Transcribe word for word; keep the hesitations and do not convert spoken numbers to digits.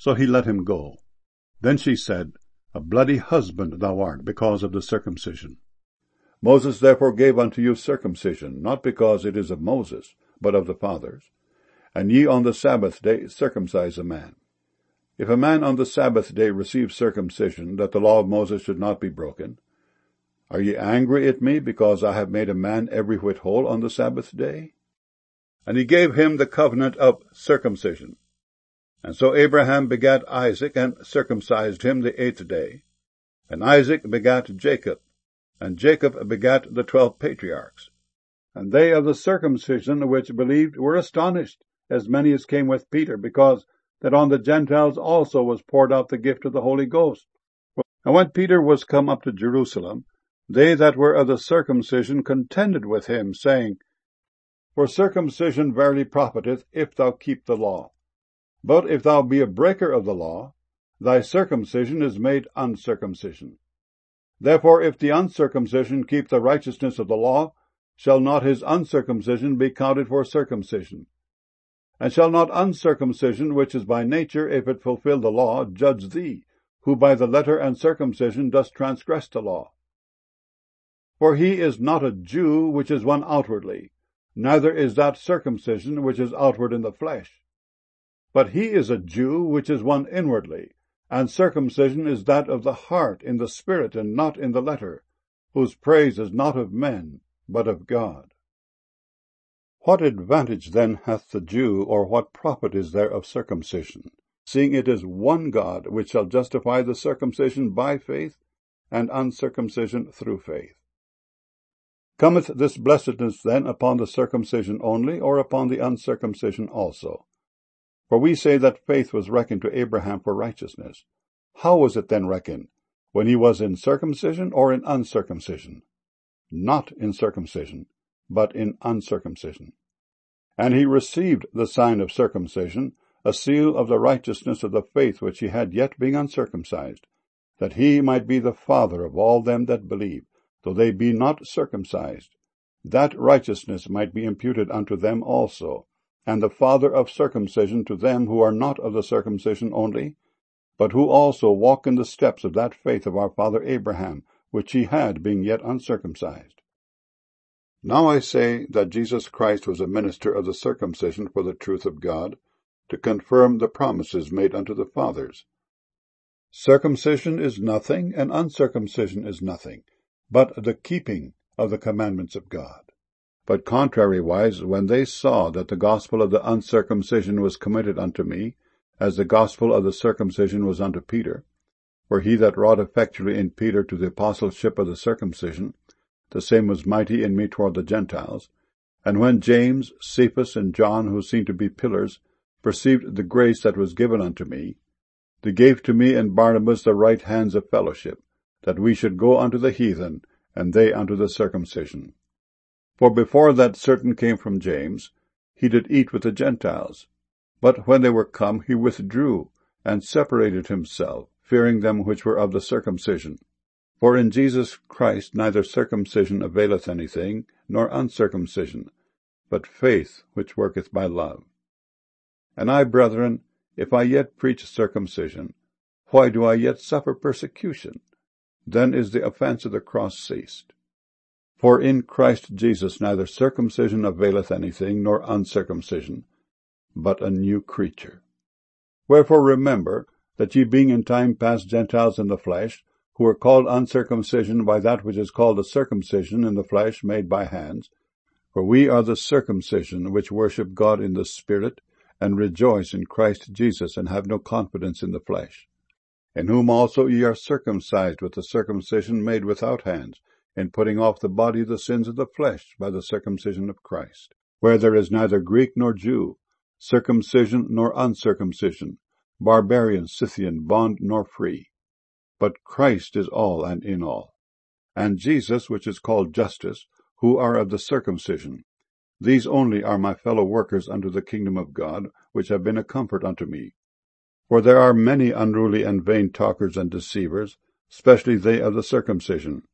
So he let him go. Then she said, A bloody husband thou art, because of the circumcision. Moses therefore gave unto you circumcision, not because it is of Moses, but of the fathers. And ye on the Sabbath day circumcise a man. If a man on the Sabbath day receive circumcision, that the law of Moses should not be broken, are ye angry at me, because I have made a man every whit whole on the Sabbath day? And he gave him the covenant of circumcision. And so Abraham begat Isaac, and circumcised him the eighth day. And Isaac begat Jacob, and Jacob begat the twelve patriarchs. And they of the circumcision which believed were astonished, as many as came with Peter, because that on the Gentiles also was poured out the gift of the Holy Ghost. And when Peter was come up to Jerusalem, they that were of the circumcision contended with him, saying, For circumcision verily profiteth, if thou keep the law. But if thou be a breaker of the law, thy circumcision is made uncircumcision. Therefore if the uncircumcision keep the righteousness of the law, shall not his uncircumcision be counted for circumcision? And shall not uncircumcision, which is by nature, if it fulfill the law, judge thee, who by the letter and circumcision dost transgress the law? For he is not a Jew which is one outwardly, neither is that circumcision which is outward in the flesh. But he is a Jew which is one inwardly, and circumcision is that of the heart, in the spirit, and not in the letter, whose praise is not of men, but of God. What advantage then hath the Jew, or what profit is there of circumcision, seeing it is one God which shall justify the circumcision by faith, and uncircumcision through faith? Cometh this blessedness then upon the circumcision only, or upon the uncircumcision also? For we say that faith was reckoned to Abraham for righteousness. How was it then reckoned? When he was in circumcision or in uncircumcision? Not in circumcision, but in uncircumcision. And he received the sign of circumcision, a seal of the righteousness of the faith which he had yet being uncircumcised, that he might be the father of all them that believe, though they be not circumcised, that righteousness might be imputed unto them also, and the father of circumcision to them who are not of the circumcision only, but who also walk in the steps of that faith of our father Abraham, which he had, being yet uncircumcised. Now I say that Jesus Christ was a minister of the circumcision for the truth of God, to confirm the promises made unto the fathers. Circumcision is nothing, and uncircumcision is nothing, but the keeping of the commandments of God. But contrariwise, when they saw that the gospel of the uncircumcision was committed unto me, as the gospel of the circumcision was unto Peter, for he that wrought effectually in Peter to the apostleship of the circumcision, the same was mighty in me toward the Gentiles, and when James, Cephas, and John, who seemed to be pillars, perceived the grace that was given unto me, they gave to me and Barnabas the right hands of fellowship, that we should go unto the heathen, and they unto the circumcision. For before that certain came from James, he did eat with the Gentiles. But when they were come, he withdrew, and separated himself, fearing them which were of the circumcision. For in Jesus Christ neither circumcision availeth anything, nor uncircumcision, but faith which worketh by love. And I, brethren, if I yet preach circumcision, why do I yet suffer persecution? Then is the offense of the cross ceased. For in Christ Jesus neither circumcision availeth anything, nor uncircumcision, but a new creature. Wherefore remember that ye being in time past Gentiles in the flesh, who are called uncircumcision by that which is called a circumcision in the flesh made by hands, for we are the circumcision which worship God in the Spirit, and rejoice in Christ Jesus, and have no confidence in the flesh, in whom also ye are circumcised with the circumcision made without hands, in putting off the body the sins of the flesh by the circumcision of Christ, where there is neither Greek nor Jew, circumcision nor uncircumcision, barbarian, Scythian, bond nor free, but Christ is all and in all. And Jesus, which is called Justus, who are of the circumcision. These only are my fellow workers unto the kingdom of God, which have been a comfort unto me. For there are many unruly and vain talkers and deceivers, especially they of the circumcision,